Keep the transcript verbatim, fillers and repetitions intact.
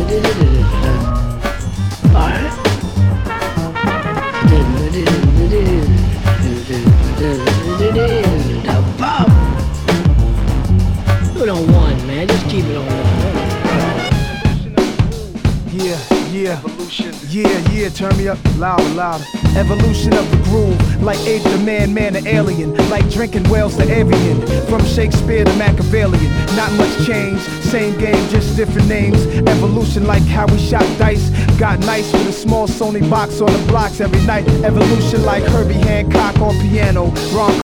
Alright. Bob. Do it on one, man. Just keep it on one. Yeah, yeah, evolution. Yeah, yeah, turn me up louder, louder. Evolution of the groove, like ape to man, man to alien, like drinking whales to avian, from Shakespeare to Machiavellian. Not much change, same game, just different names. Evolution like how we shot dice, got nice with a small Sony box on the blocks every night. Evolution like Herbie Hancock on piano, Ron